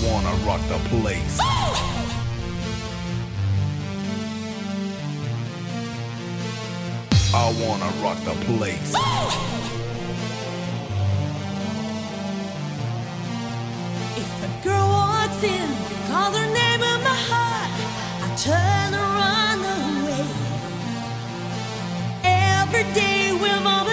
wanna rock the place. I wanna rock the place. If a girl walks in, calls her name in my heart, I turn and run away. Every day with my